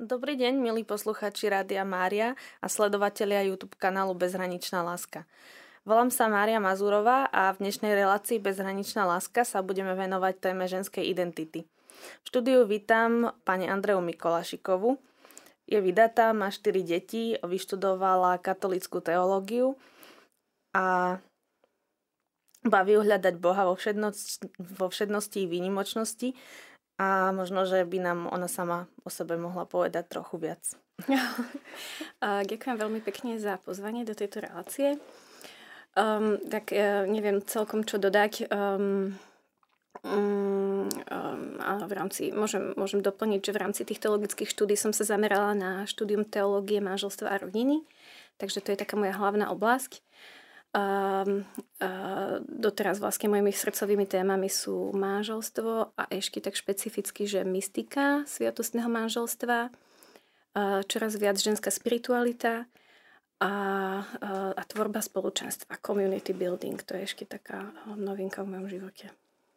Dobrý deň, milí poslucháči Rádia Mária a sledovatelia YouTube kanálu Bezhraničná láska. Volám sa Mária Mazurová a v dnešnej relácii Bezhraničná láska sa budeme venovať téme ženskej identity. V štúdiu vítam pani Andreu Mikolašikovú. Je vydatá, má 4 deti, vyštudovala katolícku teológiu a baví hľadať Boha vo všednosti i výnimočnosti. A možno, že by nám ona sama o sebe mohla povedať trochu viac. Ďakujem veľmi pekne za pozvanie do tejto relácie. Neviem celkom, čo dodať. Môžem doplniť, že v rámci tých teologických štúdí som sa zamerala na štúdium teológie, manželstva a rodiny. Takže to je taká moja hlavná oblasť. Doteraz vlastne mojimi srdcovými témami sú manželstvo a ešte tak špecificky, že mystika sviatostného manželstva, čoraz viac ženská spiritualita a tvorba spoločenstva, community building. To je ešte taká novinka v mojom živote.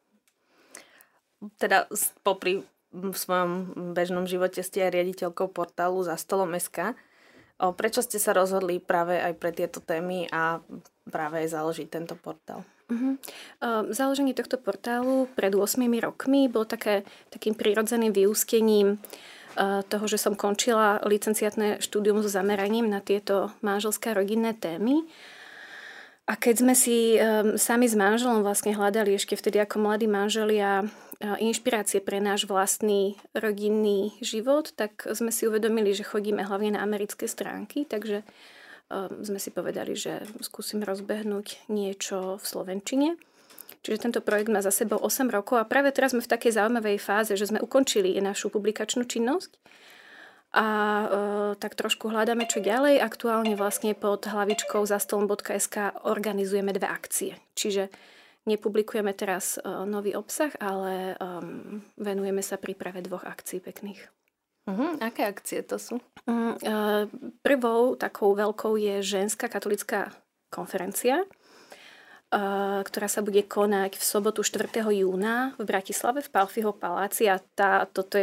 Teda popri v svojom bežnom živote ste aj riaditeľkou portálu Za stolom.sk. Prečo ste sa rozhodli práve aj pre tieto témy a práve aj založiť tento portál? Založenie tohto portálu pred 8 rokmi bolo takým prirodzeným vyústením toho, že som končila licenciátne štúdium so zameraním na tieto manželské a rodinné témy. A keď sme si sami s manželom vlastne hľadali ešte vtedy ako mladí manželia inšpirácie pre náš vlastný rodinný život, tak sme si uvedomili, že chodíme hlavne na americké stránky, takže sme si povedali, že skúsim rozbehnúť niečo v slovenčine. Čiže tento projekt má za sebou 8 rokov a práve teraz sme v takej zaujímavej fáze, že sme ukončili našu publikačnú činnosť a tak trošku hľadáme, čo ďalej. Aktuálne vlastne pod hlavičkou zastolom.sk organizujeme 2 akcie. Čiže nepublikujeme teraz nový obsah, ale venujeme sa príprave 2 akcií pekných. Aké akcie to sú? Prvou takou veľkou je ženská katolická konferencia, ktorá sa bude konať v sobotu 4. júna v Bratislave v Palfiho paláci a toto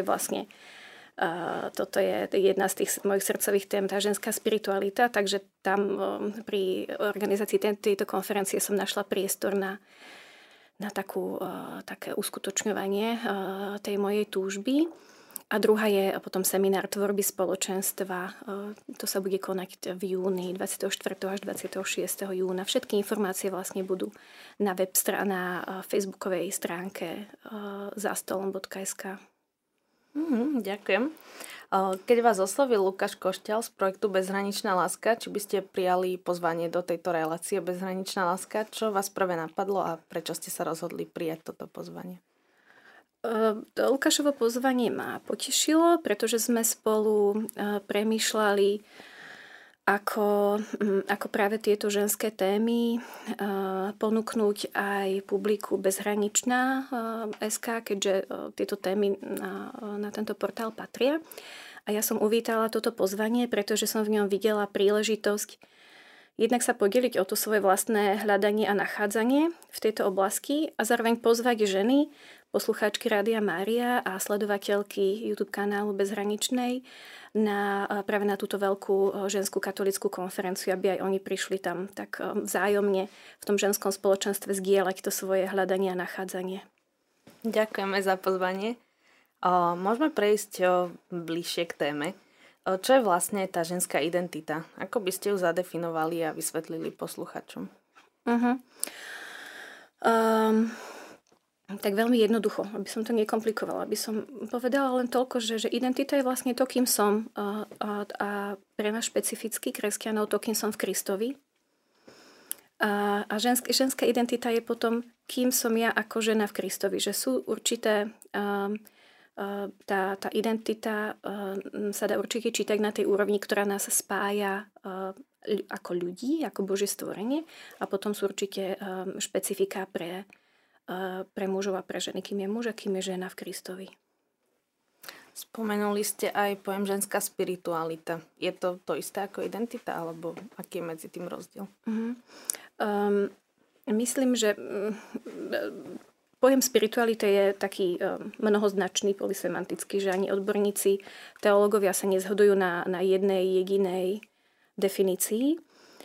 je jedna z tých mojich srdcových tém, tá ženská spiritualita, takže tam pri organizácii tejto konferencie som našla priestor na také uskutočňovanie tej mojej túžby. A druhá je potom seminár tvorby spoločenstva. To sa bude konať v júni, 24. až 26. júna. Všetky informácie vlastne budú na facebookovej stránke zastolom.sk. Ďakujem. Keď vás oslovil Lukáš Košťal z projektu Bezhraničná láska, či by ste prijali pozvanie do tejto relácie Bezhraničná láska, čo vás prvé napadlo a prečo ste sa rozhodli prijať toto pozvanie? Lukášovo pozvanie ma potešilo, pretože sme spolu premýšľali, ako práve tieto ženské témy ponúknuť aj publiku Bezhraničná SK, keďže tieto témy na tento portál patria. A ja som uvítala toto pozvanie, pretože som v ňom videla príležitosť jednak sa podeliť o to svoje vlastné hľadanie a nachádzanie v tejto oblasti a zároveň pozvať ženy, poslucháčky Rádia Mária a sledovateľky YouTube kanálu Bezhraničnej práve na túto veľkú ženskú katolícku konferenciu, aby aj oni prišli tam tak vzájomne v tom ženskom spoločenstve zdieľať to svoje hľadanie a nachádzanie. Ďakujeme za pozvanie. Môžeme prejsť bližšie k téme. Čo je vlastne tá ženská identita? Ako by ste ju zadefinovali a vysvetlili posluchačom? Tak veľmi jednoducho, aby som to nekomplikovala. Aby som povedala len toľko, že identita je vlastne to, kým som a pre nás špecificky kresťanov to, kým som v Kristovi. A ženská identita je potom, kým som ja ako žena v Kristovi. Že sú určité... Tá identita sa dá určite čítať na tej úrovni, ktorá nás spája ako ľudí, ako Božie stvorenie a potom sú určite špecifika pre mužov a pre ženy, kým je muž a kým je žena v Kristovi. Spomenuli ste aj pojem ženská spiritualita. Je to isté ako identita, alebo aký je medzi tým rozdiel? Myslím, že Pojem spirituality je taký mnohoznačný, polysemantický, že ani odborníci, teológovia sa nezhodujú na jednej jedinej definícii.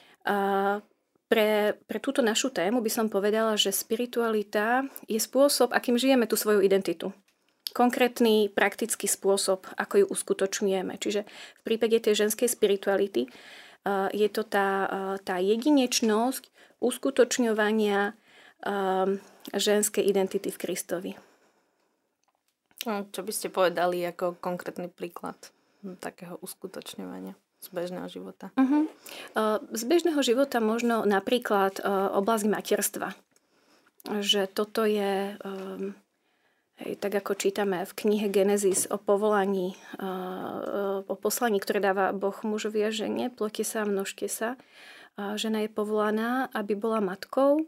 Pre túto našu tému by som povedala, že spiritualita je spôsob, akým žijeme tú svoju identitu. Konkrétny, praktický spôsob, ako ju uskutočňujeme. Čiže v prípade tej ženskej spirituality je to tá jedinečnosť uskutočňovania ženskej identity v Kristovi. Čo by ste povedali ako konkrétny príklad takého uskutočňovania z bežného života? Z bežného života možno napríklad oblasť materstva. Že toto je, tak ako čítame v knihe Genesis o povolaní, o poslaní, ktoré dáva Boh mužovi a žene, ploďte sa a množte sa. Žena je povolaná, aby bola matkou.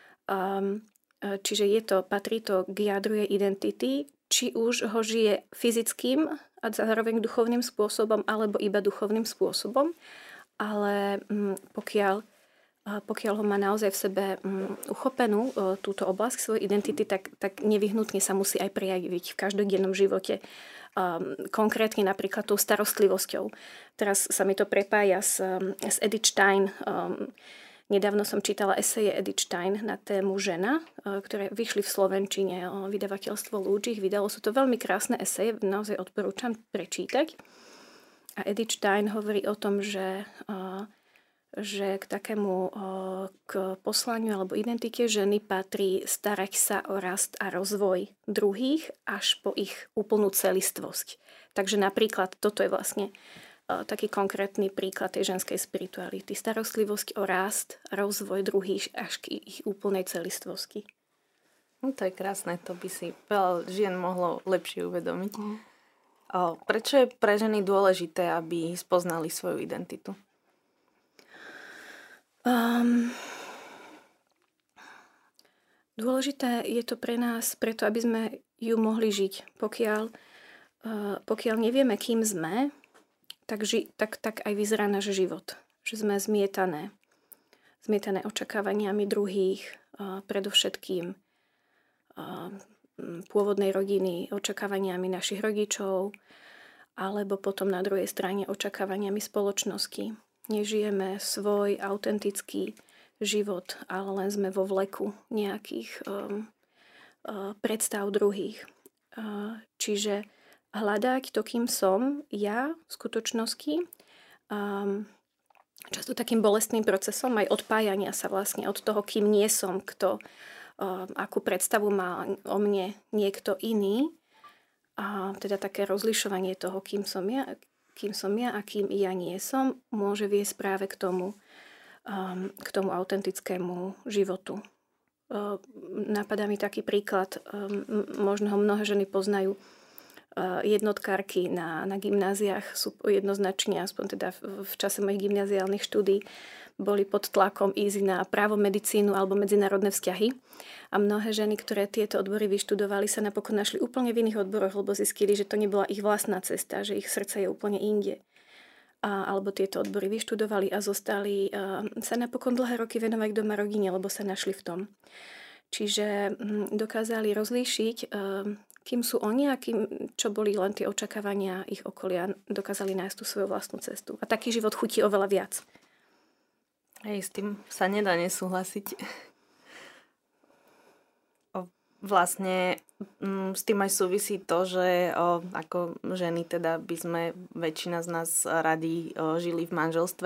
Čiže patrí to k jadru jej identity, či už ho žije fyzickým a zároveň duchovným spôsobom, alebo iba duchovným spôsobom. Ale pokiaľ ho má naozaj v sebe uchopenú túto oblasť svojej identity, tak nevyhnutne sa musí aj prejaviť v každodennom živote. Konkrétne napríklad tou starostlivosťou. Teraz sa mi to prepája s Edith Stein. Nedávno som čítala eseje Edith Stein na tému žena, ktoré vyšli v slovenčine, vydavateľstvo Lúčich. Vydalo, sú to veľmi krásne eseje, naozaj odporúčam prečítať. A Edith Stein hovorí o tom, že k takému k poslaniu alebo identite ženy patrí starať sa o rast a rozvoj druhých až po ich úplnú celistvosť. Takže napríklad toto je vlastne taký konkrétny príklad tej ženskej spirituality. Starostlivosť o rast, rozvoj druhých až k ich úplnej celistvosti. No, to je krásne, to by si veľa žien mohlo lepšie uvedomiť. Prečo je pre ženy dôležité, aby spoznali svoju identitu? Dôležité je to pre nás, preto aby sme ju mohli žiť. Pokiaľ nevieme, kým sme, tak aj vyzerá náš život. Že sme zmietané očakávaniami druhých, predovšetkým pôvodnej rodiny, očakávaniami našich rodičov, alebo potom na druhej strane očakávaniami spoločnosti. Nežijeme svoj autentický život, ale len sme vo vleku nejakých predstav druhých. Čiže hľadať to, kým som ja v skutočnosti, často takým bolestným procesom aj odpájania sa vlastne od toho, kým nie som, akú predstavu má o mne niekto iný. A teda také rozlišovanie toho, kým som ja a kým ja nie som, môže viesť práve k tomu autentickému životu. Napadá mi taký príklad, možno ho mnohé ženy poznajú. Jednotkárky na gymnáziách sú jednoznačne, aspoň teda v čase mojich gymnáziálnych štúdií, boli pod tlakom ísť na právo, medicínu alebo medzinárodné vzťahy. A mnohé ženy, ktoré tieto odbory vyštudovali, sa napokon našli úplne v iných odboroch, lebo zistili, že to nebola ich vlastná cesta, že ich srdce je úplne inde. Alebo tieto odbory vyštudovali a zostali sa napokon dlhé roky venovať doma rodine, lebo sa našli v tom. Čiže dokázali rozlíšiť, kým sú oni a čo boli len tie očakávania ich okolia, dokázali nájsť tú svoju vlastnú cestu. A taký život chutí oveľa viac. Hej, s tým sa nedá nesúhlasiť. Vlastne s tým aj súvisí to, že ako ženy teda by sme, väčšina z nás radi žili v manželstve.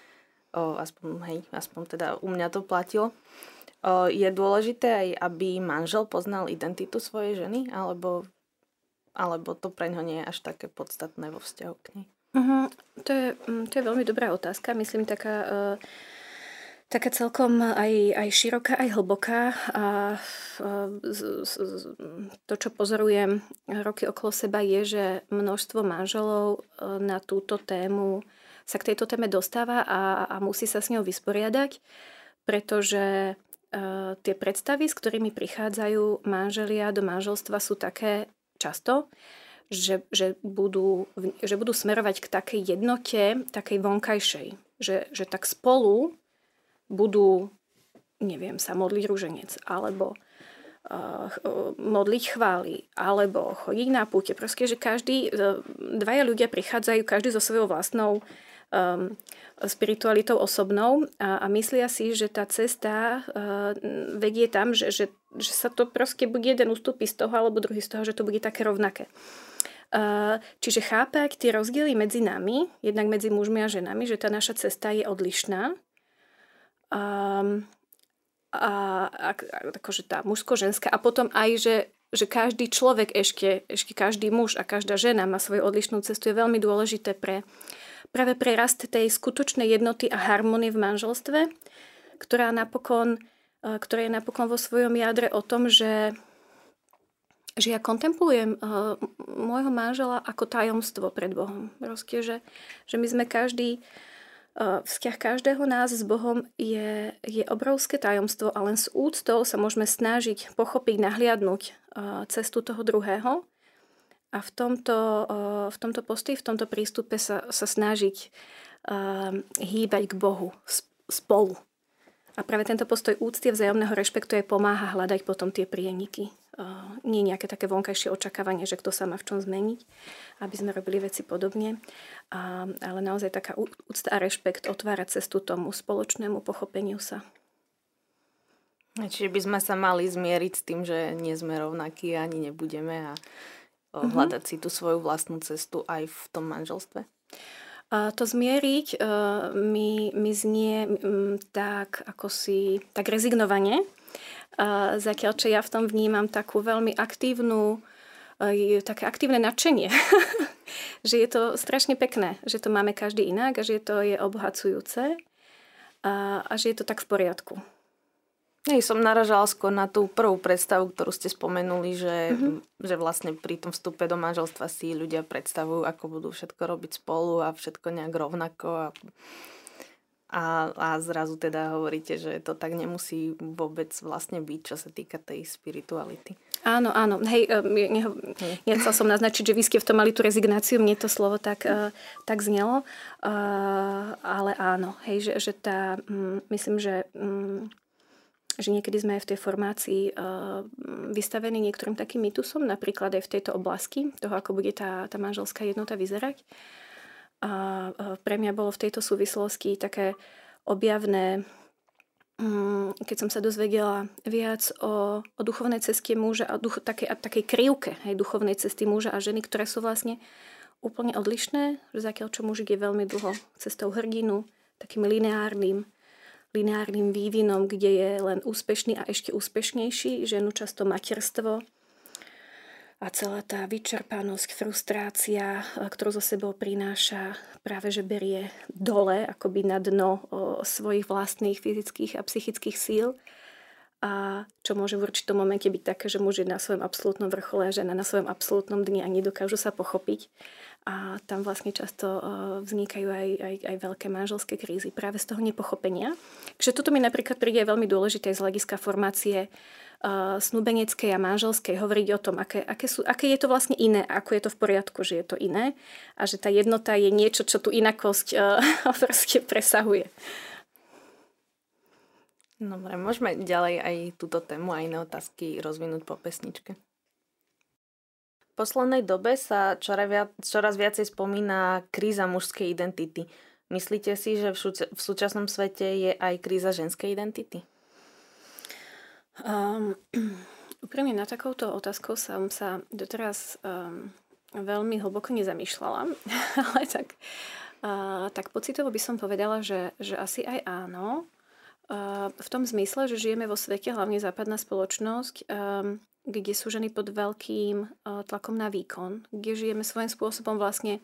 Aspoň teda u mňa to platilo. Je dôležité aj, aby manžel poznal identitu svojej ženy, alebo to preňho nie je až také podstatné vo vzťahu k nej? To je veľmi dobrá otázka. Myslím, taká celkom aj široká, aj hlboká. A to, čo pozorujem roky okolo seba, je, že množstvo manželov na túto tému sa k tejto téme dostáva a musí sa s ňou vysporiadať, pretože tie predstavy, s ktorými prichádzajú manželia do manželstva, sú také často, že budú smerovať k takej jednote, takej vonkajšej. Že tak spolu budú, neviem, sa modliť ruženec, alebo modliť chvály alebo chodiť na púte. Proste, že dvaja ľudia prichádzajú každý so svojou vlastnou spiritualitou osobnou a myslia si, že tá cesta vedie tam, že sa to proste buď jeden ustúpi z toho, alebo druhý z toho, že to bude také rovnaké. Čiže chápať tie rozdiely medzi nami, jednak medzi mužmi a ženami, že tá naša cesta je odlišná. Akože tá mužsko-ženská a potom aj, že každý človek, ešte každý muž a každá žena má svoju odlišnú cestu, je veľmi dôležité práve pre rast tej skutočnej jednoty a harmonie v manželstve, ktorá je napokon vo svojom jadre o tom, že ja kontemplujem môjho manžela ako tajomstvo pred Bohom. Proste, že my sme každý vzťah každého nás s Bohom je obrovské tajomstvo a len s úctou sa môžeme snažiť pochopiť, nahliadnúť cestu toho druhého a v tomto postoji, v tomto prístupe sa snažiť hýbať k Bohu spolu. A práve tento postoj úcty a vzájomného rešpektu aj pomáha hľadať potom tie prieniky. Nie nejaké také vonkajšie očakávanie, že kto sa má v čom zmeniť, aby sme robili veci podobne. Ale naozaj taká úcta a rešpekt otvára cestu tomu spoločnému pochopeniu sa. Čiže by sme sa mali zmieriť s tým, že nie sme rovnakí ani nebudeme a hľadať si tú svoju vlastnú cestu aj v tom manželstve? To zmieriť mi znie tak rezignovane. Zatiaľ, čo ja v tom vnímam takú veľmi také aktívne nadšenie. Že je to strašne pekné, že to máme každý inak a že to je obohacujúce a že je to tak v poriadku. Som naražala skôr na tú prvú predstavu, ktorú ste spomenuli, že vlastne pri tom vstupe do manželstva si ľudia predstavujú, ako budú všetko robiť spolu a všetko nejak rovnako a zrazu teda hovoríte, že to tak nemusí vôbec vlastne byť, čo sa týka tej spirituality. Áno. Hej, nechcel som naznačiť, že vy ste v tom mali tú rezignáciu, mne to slovo tak znelo, ale áno, hej, že myslím, že niekedy sme aj v tej formácii vystavení niektorým takým mýtusom, napríklad aj v tejto oblasti toho, ako bude tá manželská jednota vyzerať. A pre mňa bolo v tejto súvislosti také objavné, keď som sa dozvedela viac o duchovnej ceste muža a takej krivke duchovnej cesty muža a ženy, ktoré sú vlastne úplne odlišné, že zatiaľ čo mužik je veľmi dlho cestou hrdinu, takým lineárnym vývinom, kde je len úspešný a ešte úspešnejší, ženu často materstvo a celá tá vyčerpanosť, frustrácia, ktorú zo sebou prináša, práve že berie dole, akoby na dno svojich vlastných fyzických a psychických síl. A čo môže v určitom momente byť také, že muž je na svojom absolútnom vrchole a žena na svojom absolútnom dni a nedokážu sa pochopiť. A tam vlastne často vznikajú aj veľké manželské krízy práve z toho nepochopenia. Takže toto mi napríklad príde veľmi dôležité z hľadiska formácie snúbeneckej a manželskej, hovoriť o tom, aké je to vlastne iné, ako je to v poriadku, že je to iné a že tá jednota je niečo, čo tú inakosť proste presahuje. Dobre, môžeme ďalej aj túto tému a iné otázky rozvinúť po pesničke. V poslednej dobe sa čoraz viacej spomína kríza mužskej identity. Myslíte si, že v súčasnom svete je aj kríza ženskej identity? Úprimne na takouto otázkou som sa doteraz veľmi hlboko nezamýšľala, ale tak pocitovo by som povedala, že asi aj áno. V tom zmysle, že žijeme vo svete, hlavne západná spoločnosť, kde sú ženy pod veľkým tlakom na výkon, kde žijeme svojím spôsobom vlastne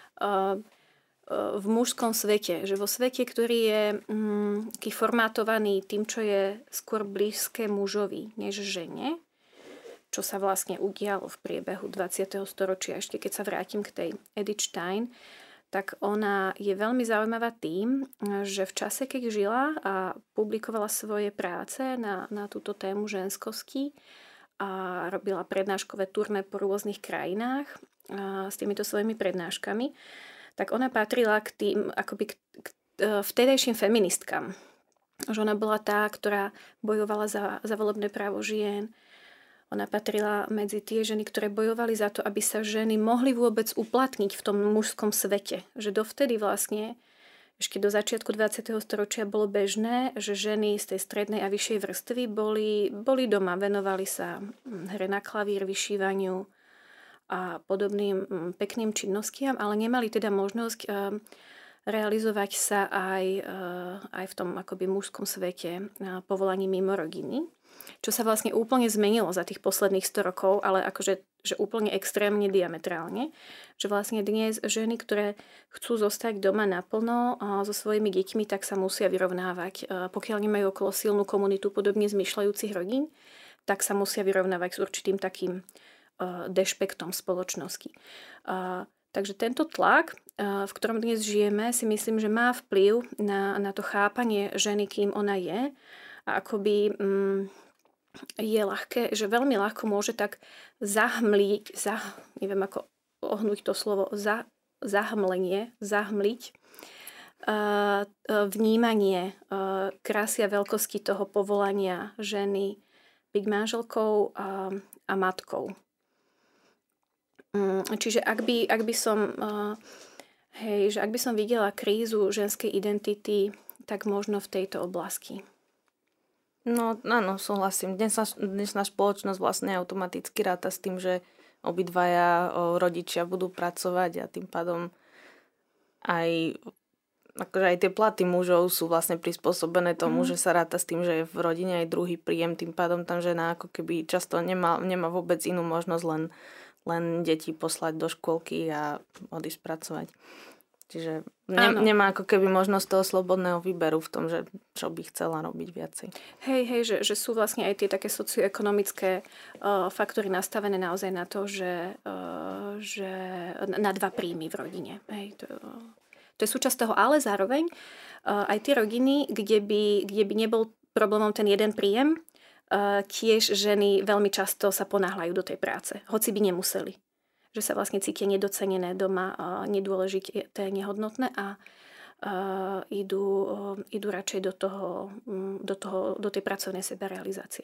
v mužskom svete, že vo svete, ktorý je formátovaný tým, čo je skôr blízke mužovi než žene, čo sa vlastne udialo v priebehu 20. storočia, ešte keď sa vrátim k tej Edith Stein, tak ona je veľmi zaujímavá tým, že v čase, keď žila a publikovala svoje práce na túto tému ženskosti a robila prednáškové turné po rôznych krajinách s týmito svojimi prednáškami, tak ona patrila k tým akoby k vtedajším feministkám. Že ona bola tá, ktorá bojovala za volebné právo žien, Ona patrila medzi tie ženy, ktoré bojovali za to, aby sa ženy mohli vôbec uplatniť v tom mužskom svete. Že dovtedy vlastne, ešte do začiatku 20. storočia bolo bežné, že ženy z tej strednej a vyššej vrstvy boli doma, venovali sa hre na klavír, vyšívaniu a podobným pekným činnostiam, ale nemali teda možnosť realizovať sa aj v tom akoby mužskom svete povolaní mimo rodiny. Čo sa vlastne úplne zmenilo za tých posledných 100 rokov, ale akože že úplne extrémne diametrálne. Že vlastne dnes ženy, ktoré chcú zostať doma naplno so svojimi deťmi, tak sa musia vyrovnávať. Pokiaľ nemajú okolo silnú komunitu podobne zmýšľajúcich rodín, tak sa musia vyrovnávať s určitým takým dešpektom spoločnosti. Takže tento tlak, v ktorom dnes žijeme, si myslím, že má vplyv na to chápanie ženy, kým ona je. A akoby je ľahké, že veľmi ľahko môže tak zahmliť, neviem ako ohnúť to slovo, zahmliť vnímanie krásy a veľkosti toho povolania ženy byť manželkou a matkou. Čiže ak by som videla krízu ženskej identity, tak možno v tejto oblasti. No áno, súhlasím. Dnešná spoločnosť vlastne automaticky ráta s tým, že obidvaja rodičia budú pracovať a tým pádom aj tie platy mužov sú vlastne prispôsobené tomu, že sa ráta s tým, že je v rodine aj druhý príjem, tým pádom tam žena ako keby často nemá vôbec inú možnosť len deti poslať do škôlky a odísť pracovať. Čiže nemá ako keby možnosť toho slobodného výberu v tom, že čo by chcela robiť viacej. Hej, že sú vlastne aj tie také socioekonomické faktory nastavené naozaj na to, že na 2 príjmy v rodine. Hej, to je súčasť toho, ale zároveň aj tie rodiny, kde by nebol problémom ten jeden príjem, tiež ženy veľmi často sa ponáhľajú do tej práce, hoci by nemuseli. Že sa vlastne cítia nedocenené doma, nedôležité, nehodnotné a idú radšej do tej pracovnej sebarealizácie.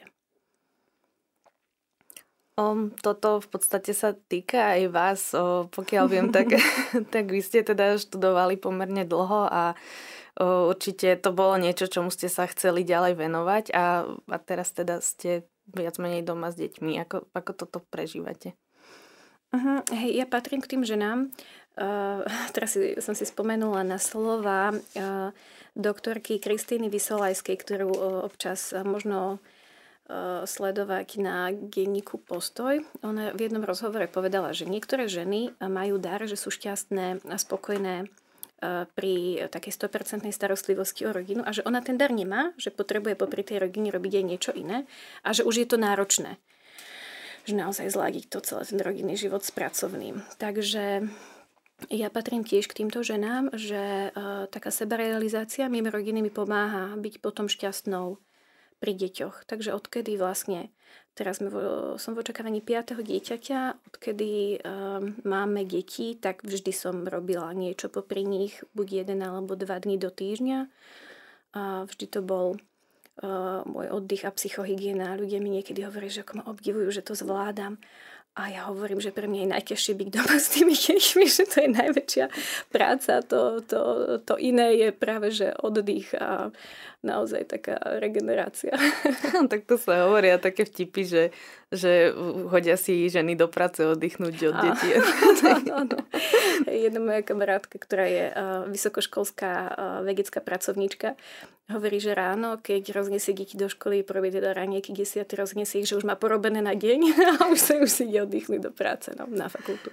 Toto v podstate sa týka aj vás, pokiaľ viem, tak vy ste teda študovali pomerne dlho a určite to bolo niečo, čomu ste sa chceli ďalej venovať a teraz teda ste viac menej doma s deťmi. Ako toto prežívate? Hej, ja patrím k tým ženám. Teraz som si spomenula na slova doktorky Kristýny Vysolajskej, ktorú občas možno sledovať na denníku Postoj. Ona v jednom rozhovore povedala, že niektoré ženy majú dar, že sú šťastné a spokojné pri takej 100% starostlivosti o rodinu a že ona ten dar nemá, že potrebuje popri tej rodine robiť aj niečo iné a že už je to náročné. Že naozaj zladiť to celé ten rodinný život s pracovným. Takže ja patrím tiež k týmto ženám, že taká sebarealizácia mimo rodiny mi pomáha byť potom šťastnou pri deťoch. Takže odkedy vlastne, teraz som v očakávaní 5. dieťaťa, odkedy máme deti, tak vždy som robila niečo popri nich, buď 1 alebo 2 dní do týždňa. A vždy to bol môj oddych a psychohygiena. Ľudia mi niekedy hovoria, že ako ma obdivujú, že to zvládam. A ja hovorím, že pre mňa je najťažšie byť doma s tými deťmi, že to je najväčšia práca. To iné je práve, že oddych a naozaj taká regenerácia. Tak to sa hovoria také vtipy, že chodia si ženy do práce oddychnúť od detí. Áno. Jedna moja kamarátka, ktorá je vysokoškolská vedecká pracovníčka, hovorí, že ráno, keď rozniesie deti do školy, porobí teda raňajky 10, rozniesie ich, že už má porobené na deň a už si ide oddychnúť do práce na fakultu.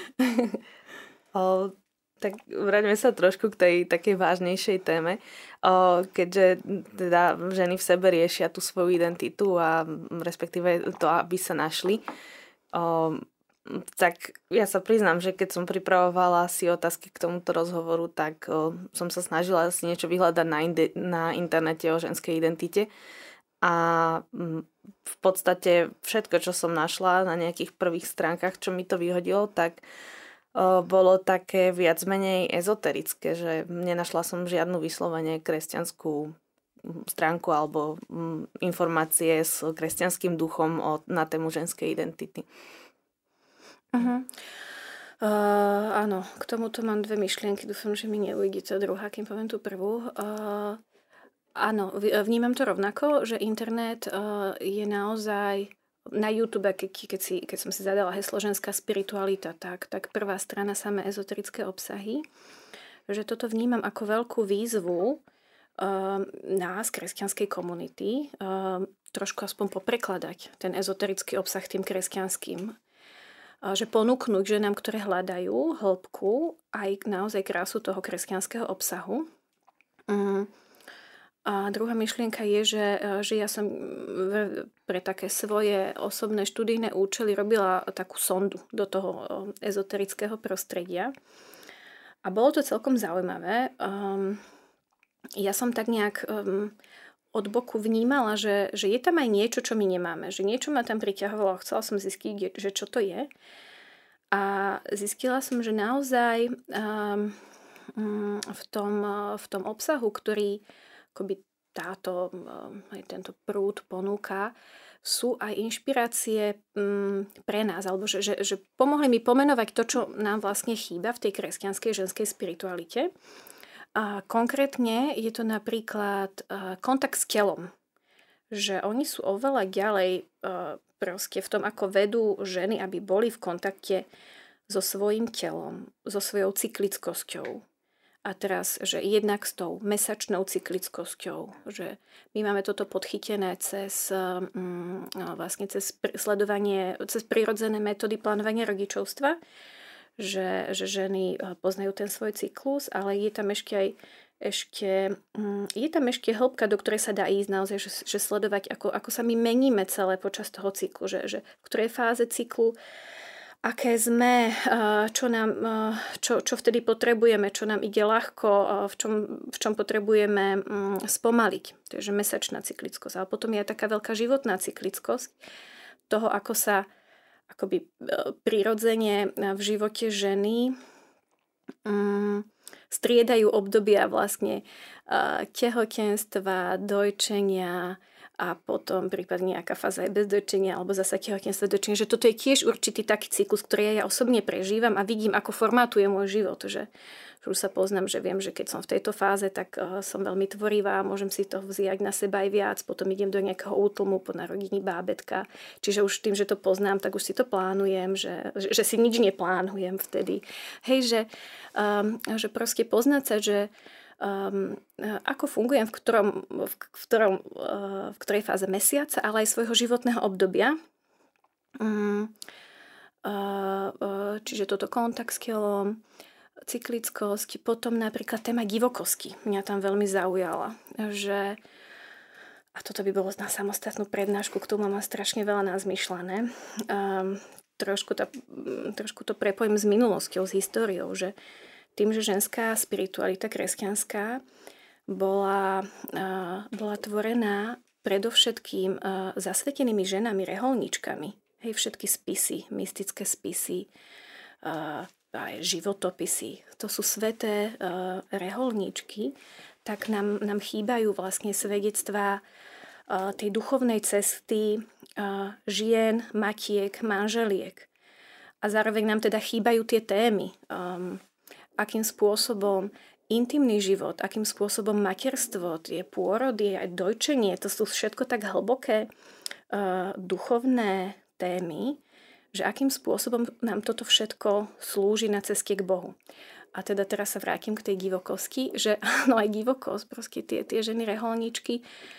Tak vráťme sa trošku k tej takej vážnejšej téme. Keďže teda ženy v sebe riešia tú svoju identitu a respektíve to, aby sa našli, tak ja sa priznám, že keď som pripravovala si otázky k tomuto rozhovoru, tak som sa snažila si niečo vyhľadať na internete o ženskej identite. A v podstate všetko, čo som našla na nejakých prvých stránkach, čo mi to vyhodilo, tak bolo také viac menej ezoterické, že nenašla som žiadnu vyslovene kresťanskú stránku alebo informácie s kresťanským duchom na tému ženskej identity. Áno, k tomuto mám dve myšlienky. Dúfam, že mi neujde tá druhá, kým poviem tú prvú. Áno, vnímam to rovnako, že internet je naozaj na YouTube, keď som si zadala heslo ženská spiritualita, tak prvá strana samé ezoterické obsahy, že toto vnímam ako veľkú výzvu nás, kresťanskej komunity, trošku aspoň poprekladať ten ezoterický obsah tým kresťanským. Že ponúknuť ženám, ktoré hľadajú hĺbku, aj naozaj krásu toho kresťanského obsahu. A druhá myšlienka je, že ja som pre také svoje osobné študijné účely robila takú sondu do toho ezoterického prostredia. A bolo to celkom zaujímavé. Ja som tak nejak od boku vnímala, že je tam aj niečo, čo my nemáme. Že niečo ma tam priťahovalo a chcela som zistiť, že čo to je. A zistila som, že naozaj v tom obsahu, ktorý akoby aj tento prúd ponúka, sú aj inšpirácie pre nás, alebo že pomohli mi pomenovať to, čo nám vlastne chýba v tej kresťanskej ženskej spiritualite. A konkrétne je to napríklad kontakt s telom. Že oni sú oveľa ďalej proste v tom, ako vedú ženy, aby boli v kontakte so svojím telom, so svojou cyklickosťou. A teraz, že jednak s tou mesačnou cyklickosťou, že my máme toto podchytené cez sledovanie, cez prirodzené metódy plánovania rodičovstva, že ženy poznajú ten svoj cyklus, ale je tam ešte hĺbka, do ktorej sa dá ísť naozaj, že sledovať, ako sa my meníme celé počas toho cyklu, že v ktorej fáze cyklu aké sme, čo vtedy potrebujeme, čo nám ide ľahko, v čom potrebujeme spomaliť. To je mesačná cyklickosť. Ale potom je aj taká veľká životná cyklickosť toho, ako sa akoby prirodzene v živote ženy striedajú obdobia vlastne tehotenstva, dojčenia, a potom prípadne nejaká fáza je bez dojčenia alebo zasa tehotenstvo dojčenia, že toto je tiež určitý taký cyklus, ktorý ja osobne prežívam a vidím, ako formatuje môj život, že už sa poznám, že viem, že keď som v tejto fáze, tak som veľmi tvorivá, môžem si to vziať na seba aj viac, potom idem do nejakého útlmu po narodení bábätka, čiže už tým, že to poznám, tak už si to plánujem, že si nič neplánujem vtedy. Hej, že proste poznať sa, že ako fungujem v ktorej fáze mesiaca, ale aj svojho životného obdobia. Čiže toto kontakt s telom, cyklickosť, potom napríklad téma divokosti mňa tam veľmi zaujala, že a toto by bolo na samostatnú prednášku, k tomu mám strašne veľa nazmyšľané. Trošku to prepojím s minulosťou, s históriou, že tým, že ženská spiritualita kresťanská bola tvorená predovšetkým zasvetenými ženami, reholníčkami. Hej, všetky spisy, mystické spisy, aj životopisy. To sú sveté reholníčky, tak nám chýbajú vlastne svedectvá tej duchovnej cesty žien, matiek, manželiek. A zároveň nám teda chýbajú tie témy, akým spôsobom intimný život, akým spôsobom materstvo, tie pôrody, aj dojčenie, to sú všetko tak hlboké duchovné témy, že akým spôsobom nám toto všetko slúži na ceste k Bohu. A teda teraz sa vrátim k tej divokosti, že áno, aj divokosť, proste tie ženy reholníčky,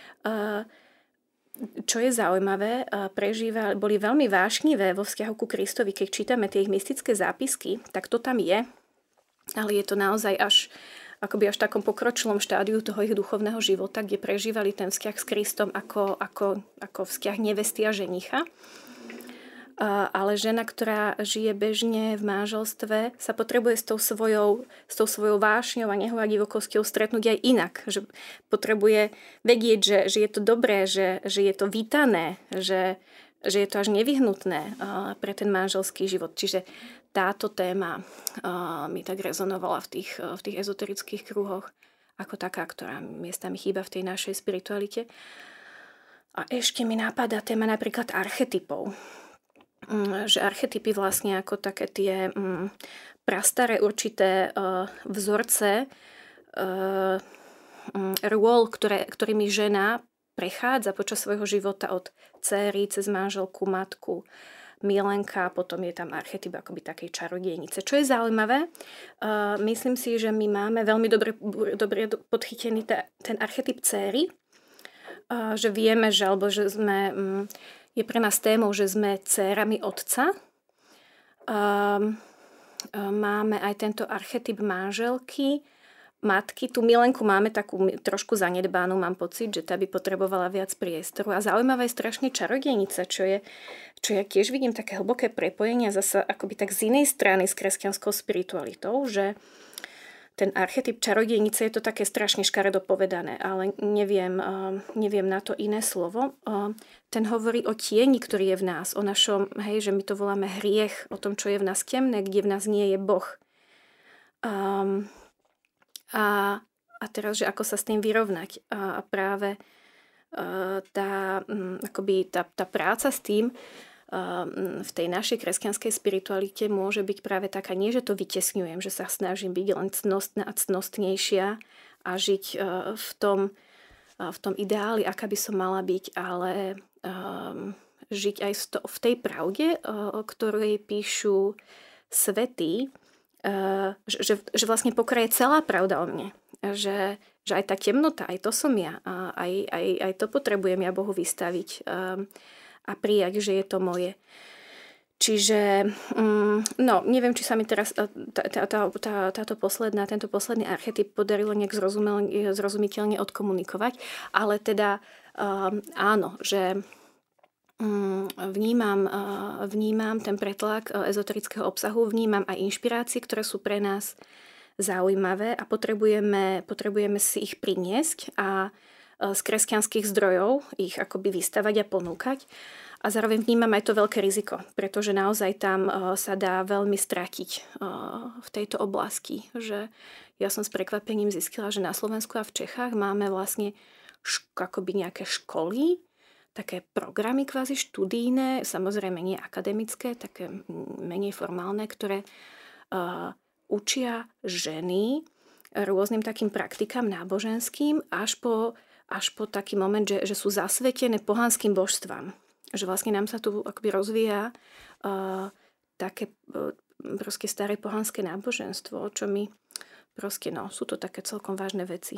čo je zaujímavé, boli veľmi vášnivé vo vzťahu ku Kristovi. Keď čítame tie ich mystické zápisky, tak to tam je, ale je to naozaj až takom pokročilom štádiu toho ich duchovného života, kde prežívali ten vzťah s Kristom ako vzťah nevesty a ženicha. Ale žena, ktorá žije bežne v manželstve, sa potrebuje s tou svojou vášňou a nehou a divokosťou stretnúť aj inak. Že potrebuje vedieť, že je to dobré, že je to vítané, že je to až nevyhnutné pre ten manželský život. Čiže táto téma mi tak rezonovala v tých ezoterických kruhoch. ako taká, ktorá miestami chýba v tej našej spiritualite. A ešte mi napadá téma napríklad archetypov. Že archetypy vlastne ako také tie prastaré určité vzorce rôl, ktorými žena prechádza počas svojho života od dcéry cez manželku, matku, milenka, potom je tam archetyp akoby takej čarodejnice. Čo je zaujímavé, myslím si, že my máme veľmi dobre podchytený ten archetyp dcéry, že vieme, že je pre nás témou, že sme dcérami otca. Máme aj tento archetyp manželky, matky. Tu milenku máme takú trošku zanedbánú, mám pocit, že tá by potrebovala viac priestoru. A zaujímavé je strašne čarodejnica, čo ja tiež vidím také hlboké prepojenie zasa akoby tak z inej strany s kresťanskou spiritualitou, že ten archetyp čarodejnice je to také strašne škaredo povedané, ale neviem na to iné slovo. Ten hovorí o tieni, ktorý je v nás, o našom, že my to voláme hriech, o tom, čo je v nás temné, kde v nás nie je Boh. A teraz, že ako sa s tým vyrovnať. A práve tá práca s tým v tej našej kresťanskej spiritualite môže byť práve taká, nie že to vytesňujem, že sa snažím byť len cnostná a cnostnejšia a žiť v tom ideáli, aká by som mala byť, ale žiť aj v tej pravde, o ktorej píšu svätí, že vlastne pokraje celá pravda o mne. Že aj tá temnota, aj to som ja. Aj to potrebujem ja Bohu vystaviť a prijať, že je to moje. Čiže, neviem, či sa mi teraz tento posledný archetyp podarilo nejak zrozumiteľne odkomunikovať, ale teda áno, že vnímam ten pretlak ezoterického obsahu, vnímam aj inšpirácie, ktoré sú pre nás zaujímavé a potrebujeme si ich priniesť a z kresťanských zdrojov ich akoby vystavať a ponúkať. A zároveň vnímam aj to veľké riziko, pretože naozaj tam sa dá veľmi stratiť v tejto oblasti. Že ja som s prekvapením zistila, že na Slovensku a v Čechách máme vlastne akoby nejaké školy, také programy kvázi študijné, samozrejme nie akademické, také menej formálne, ktoré učia ženy rôznym takým praktikám náboženským až po taký moment, že sú zasvetené pohanským božstvám. Že vlastne nám sa tu akoby rozvíja také proste staré pohanské náboženstvo, čo my proste, sú to také celkom vážne veci.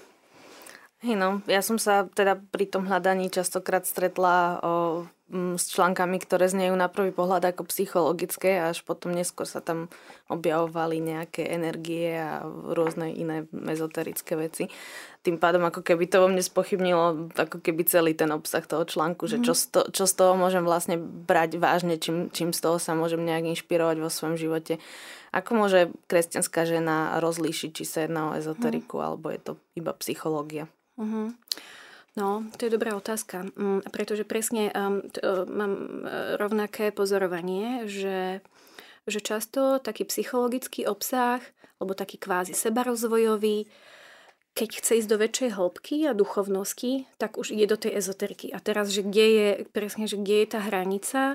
Ja som sa teda pri tom hľadaní častokrát stretla s článkami, ktoré znejú na prvý pohľad ako psychologické, až potom neskôr sa tam objavovali nejaké energie a rôzne iné ezoterické veci. Tým pádom ako keby to vo mne spochybnilo ako keby celý ten obsah toho článku, že čo z toho môžem vlastne brať vážne, čím z toho sa môžem nejak inšpirovať vo svojom živote. Ako môže kresťanská žena rozlíšiť, či sa jedná o ezoteriku, alebo je to iba psychológia? No, to je dobrá otázka, pretože presne mám rovnaké pozorovanie, že často taký psychologický obsah, alebo taký kvázi sebarozvojový, keď chce ísť do väčšej hĺbky a duchovnosti, tak už ide do tej ezoteriky. A teraz, že kde je tá hranica,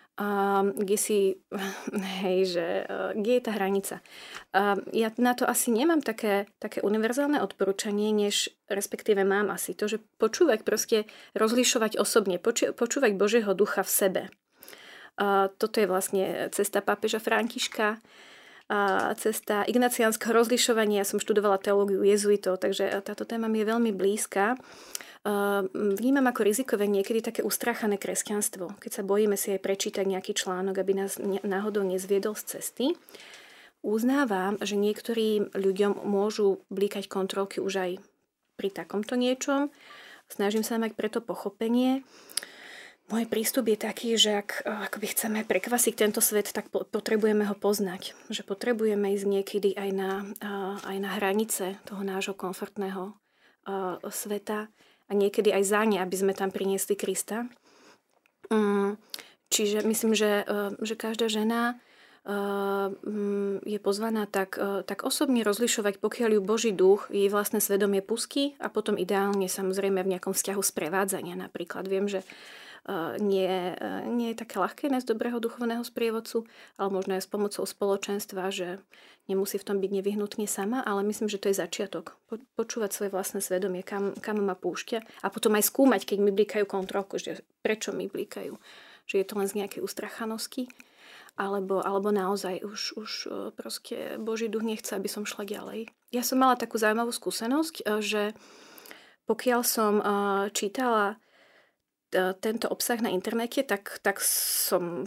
kde je tá hranica. Ja na to asi nemám také univerzálne odporúčanie, než respektíve mám asi to, že počúvať proste, rozlišovať osobne, počúvať Božieho ducha v sebe. Toto je vlastne cesta pápeža Františka, cesta ignaciánskeho rozlišovania. Ja som študovala teológiu jezuitov, takže táto téma mi je veľmi blízka. Vnímam ako rizikové niekedy také ustráchané kresťanstvo, keď sa bojíme si aj prečítať nejaký článok, aby nás náhodou nezviedol z cesty. Uznávam, že niektorým ľuďom môžu blíkať kontrolky už aj pri takomto niečom. Snažím sa mať preto pochopenie. Môj prístup je taký, že ak akoby chceme prekvasiť tento svet, tak potrebujeme ho poznať. Že potrebujeme ísť niekedy aj na hranice toho nášho komfortného sveta a niekedy aj za ne, aby sme tam priniesli Krista. Čiže myslím, že každá žena je pozvaná tak osobne rozlišovať, pokiaľ ju Boží duch, jej vlastné svedomie pustí a potom ideálne samozrejme v nejakom vzťahu sprevádzania napríklad. Viem, že nie je také ľahké nájsť dobrého duchovného sprievodcu, ale možno aj s pomocou spoločenstva, že nemusí v tom byť nevyhnutne sama, ale myslím, že to je začiatok. Počúvať svoje vlastné svedomie, kam ma púšťa a potom aj skúmať, keď mi blikajú kontrolku, že prečo mi blikajú. Že je to len z nejakej ustrachanosti, alebo naozaj už proste Boží duch nechce, aby som šla ďalej. Ja som mala takú zaujímavú skúsenosť, že pokiaľ som čítala tento obsah na internete, tak som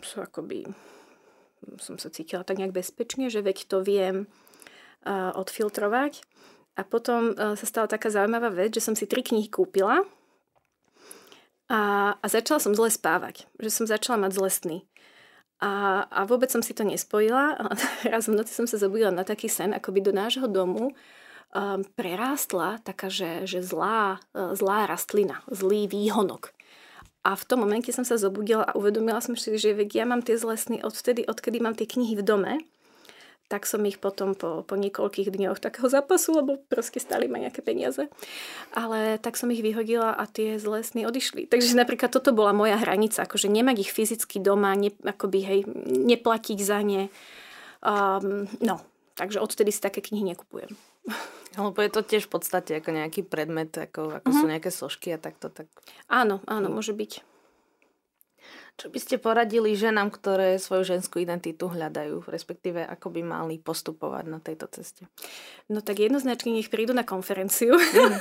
sa cítila tak nejak bezpečne, že veď to viem odfiltrovať. A potom sa stala taká zaujímavá vec, že som si 3 knihy kúpila a začala som zle spávať. Že som začala mať zlé sny. A vôbec som si to nespojila. Raz v noci som sa zobudila na taký sen, akoby do nášho domu prerástla taká, že zlá rastlina, zlý výhonok. A v tom momente som sa zobudila a uvedomila som si, že ja mám tie zlé sny odkedy mám tie knihy v dome, tak som ich potom po niekoľkých dňoch takého zápasu, lebo proste stáli ma nejaké peniaze. Ale tak som ich vyhodila a tie zlé sny odišli. Takže napríklad toto bola moja hranica, akože nemať ich fyzicky doma, neplatiť za ne. Takže odtedy si také knihy nekupujem. Alebo je to tiež v podstate ako nejaký predmet, ako sú nejaké sošky a takto. Tak... Áno, môže byť. Čo by ste poradili ženám, ktoré svoju ženskú identitu hľadajú, respektíve ako by mali postupovať na tejto ceste? No tak jednoznačne nech prídu na konferenciu.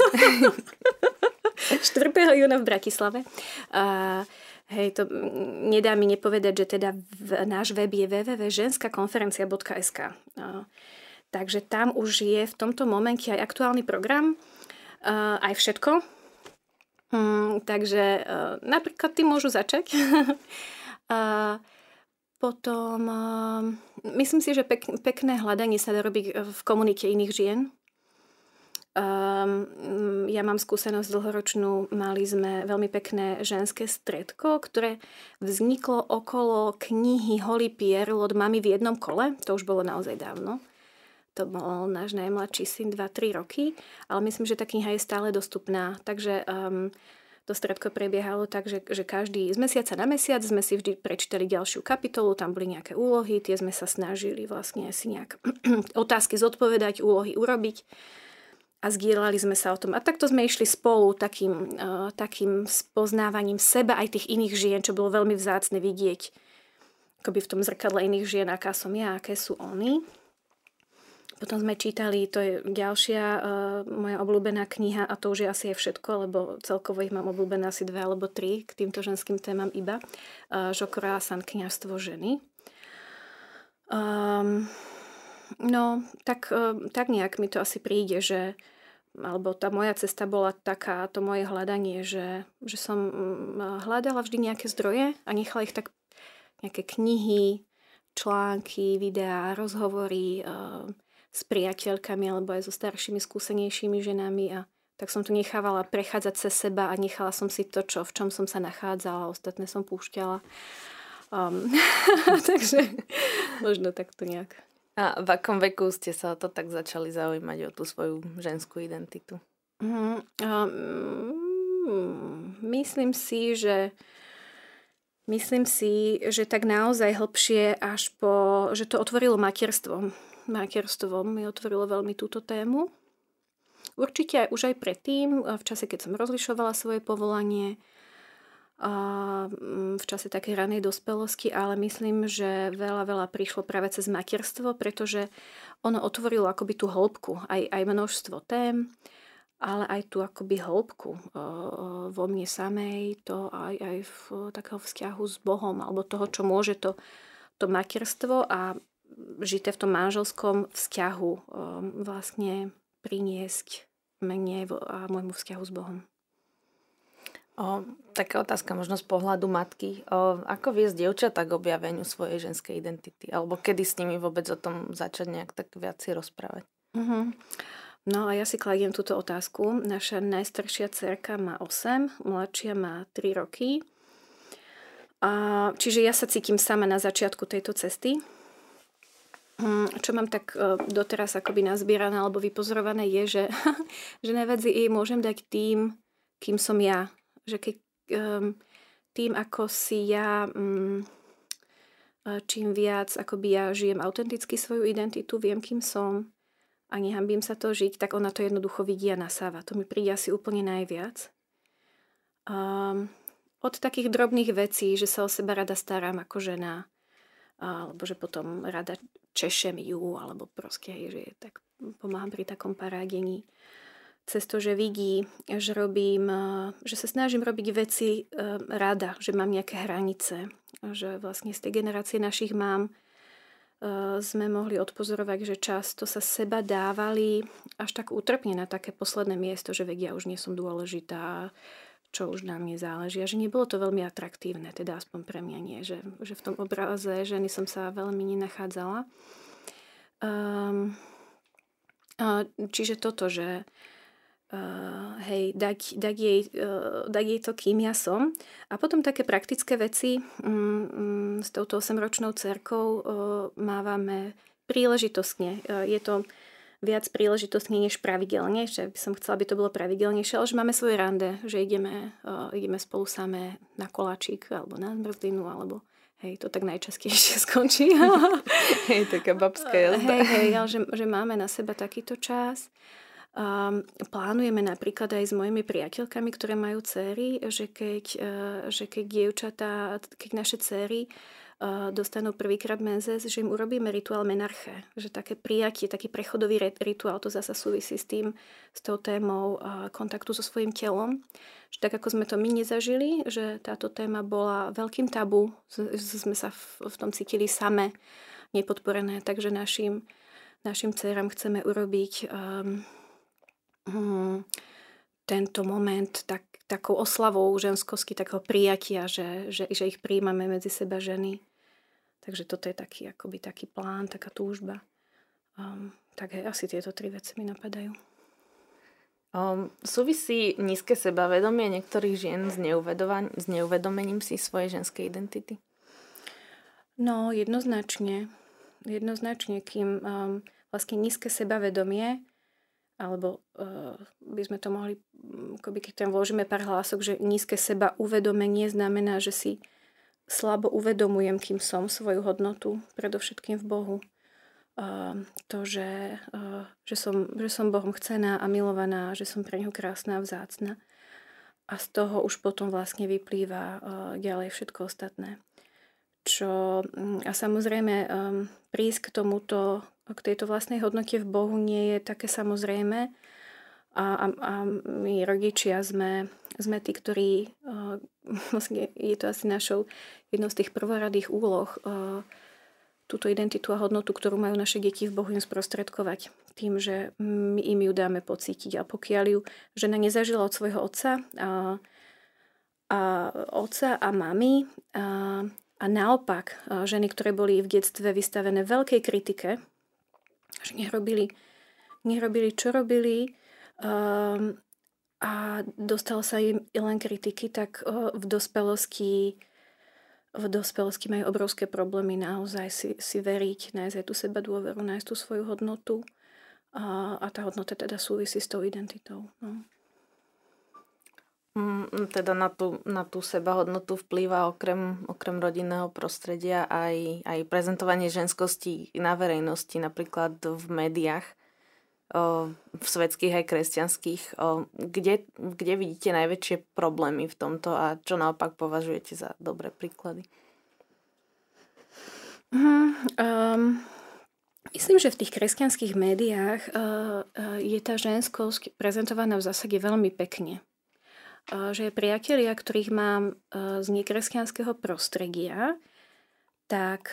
4. júna v Bratislave. To nedá mi nepovedať, že teda náš web je www.ženskakonferencia.sk. Takže tam už je v tomto momente aj aktuálny program, aj všetko. Takže napríklad tým môžu začať. Potom myslím si, že pekné hľadanie sa dá robiť v komunite iných žien. Ja mám skúsenosť dlhoročnú, mali sme veľmi pekné ženské stredko, ktoré vzniklo okolo knihy Holly Pierre od Mami v jednom kole. To už bolo naozaj dávno. To bol náš najmladší syn 2-3 roky, ale myslím, že tá kniha je stále dostupná. Takže to stredko prebiehalo tak, že každý z mesiaca na mesiac sme si vždy prečítali ďalšiu kapitolu, tam boli nejaké úlohy, tie sme sa snažili vlastne si nejak otázky zodpovedať, úlohy urobiť a zdieľali sme sa o tom. A takto sme išli spolu takým spoznávaním seba aj tých iných žien, čo bolo veľmi vzácne vidieť akoby v tom zrkadle iných žien, aká som ja, aké sú oni. Potom sme čítali, to je ďalšia moja obľúbená kniha a to už je asi aj všetko, lebo celkovo ich mám obľúbené asi 2 alebo 3 k týmto ženským témam iba. Žokora San, Kňazstvo ženy. Tak nejak mi to asi príde, že alebo tá moja cesta bola taká, to moje hľadanie, že som hľadala vždy nejaké zdroje a nechala ich tak nejaké knihy, články, videá, rozhovory s priateľkami alebo aj so staršími, skúsenejšími ženami a tak som to nechávala prechádzať cez seba a nechala som si to, v čom som sa nachádzala, ostatné som púšťala. Takže možno takto nejak. A v akom veku ste sa o to tak začali zaujímať, o tú svoju ženskú identitu? Myslím si, že tak naozaj hlbšie až že to otvorilo materstvo. Materstvo mi otvorilo veľmi túto tému. Určite už aj predtým, v čase, keď som rozlišovala svoje povolanie, v čase takej ranej dospelosti, ale myslím, že veľa prišlo práve cez materstvo, pretože ono otvorilo akoby tú hĺbku, aj množstvo tém, ale aj tú akoby hĺbku vo mne samej, to aj v takého vzťahu s Bohom, alebo toho, čo môže to materstvo a žité v tom manželskom vzťahu vlastne priniesť mne a môjmu vzťahu s Bohom. Taká otázka možno z pohľadu matky. Ako viesť dievčatá k objaveniu svojej ženskej identity? Alebo kedy s nimi vôbec o tom začať nejak tak viac si rozprávať? No a ja si kladiem túto otázku. Naša najstaršia dcerka má 8, mladšia má 3 roky. Čiže ja sa cítim sama na začiatku tejto cesty. čo mám tak doteraz akoby nazbierané alebo vypozorované je, že, že najviac jej môžem dať tým, kým som ja. Že keď tým, ako si ja, čím viac akoby ja žijem autenticky svoju identitu, viem, kým som a nehanbím sa to žiť, tak ona to jednoducho vidí a nasáva. To mi príde asi úplne najviac. Od takých drobných vecí, že sa o seba rada starám ako žena, alebo že potom rada češem ju, alebo proste, že tak pomáham pri takom parádení. Cez to, že vidí, že robím, že sa snažím robiť veci rada, že mám nejaké hranice, že vlastne z tej generácie našich mám sme mohli odpozorovať, že často sa seba dávali až tak útrpne na také posledné miesto, že vedia, už nie som dôležitá, čo už na mne záleží. A že nebolo to veľmi atraktívne, teda aspoň pre mňa nie, že v tom obraze ženy som sa veľmi nenachádzala. Čiže toto, že dať jej to, kým ja som. A potom také praktické veci s touto 8-ročnou dcerkou mávame príležitostne. Je to viac príležitostne než pravidelne, že by som chcela, aby to bolo pravidelnejšie, ale že máme svoje rande, že ideme spolu samé na koláčik alebo na zmrzlinu, alebo to tak najčastejšie skončí. Taká babská jazda. Ale že máme na seba takýto čas. Plánujeme napríklad aj s mojimi priateľkami, ktoré majú dcery, že keď dievčatá, keď naše dcery dostanú prvýkrát menzes, že im urobíme rituál menarche. Že také prijatie, taký prechodový rituál, to zasa súvisí s tou témou kontaktu so svojím telom. Že tak, ako sme to my nezažili, že táto téma bola veľkým tabu, sme sa v tom cítili same, nepodporené, takže našim dcerám chceme urobiť tento moment takou oslavou ženskosti, takého prijatia, že ich prijímame medzi seba ženy. Takže toto je taký plán, taká túžba. Tak asi tieto 3 veci mi napadajú. Súvisí nízke sebavedomie niektorých žien s neuvedomením si svojej ženskej identity? No, jednoznačne. Jednoznačne, kým vlastne nízke sebavedomie, alebo by sme to mohli, keď tam vložíme pár hlások, že nízke seba uvedomenie znamená, že si slabo uvedomujem, kým som, svoju hodnotu, predovšetkým v Bohu. To, že som Bohom chcená a milovaná, že som pre ňo krásna a vzácna. A z toho už potom vlastne vyplýva ďalej všetko ostatné. A samozrejme prísť k tejto vlastnej hodnote v Bohu nie je také samozrejme. A my rodičia sme tí, ktorí vlastne je to asi jednou z tých prvoradých úloh túto identitu a hodnotu, ktorú majú naše deti v Bohu, im sprostredkovať tým, že my im ju dáme pocítiť. A pokiaľ ju žena nezažila od svojho otca a mami a naopak ženy, ktoré boli v detstve vystavené veľkej kritike, že nerobili, čo robili a dostalo sa im len kritiky, tak v dospelosti majú obrovské problémy naozaj si veriť, nájsť aj tú seba dôveru, nájsť tú svoju hodnotu a tá hodnota teda súvisí s tou identitou. No. Teda na tú sebahodnotu vplýva okrem rodinného prostredia aj prezentovanie ženskosti na verejnosti, napríklad v médiách, v svetských aj kresťanských. Kde vidíte najväčšie problémy v tomto a čo naopak považujete za dobré príklady? Myslím, že v tých kresťanských médiách je tá ženskosť prezentovaná v zásade veľmi pekne. Že priatelia, ktorých mám z nekresťanského prostredia, tak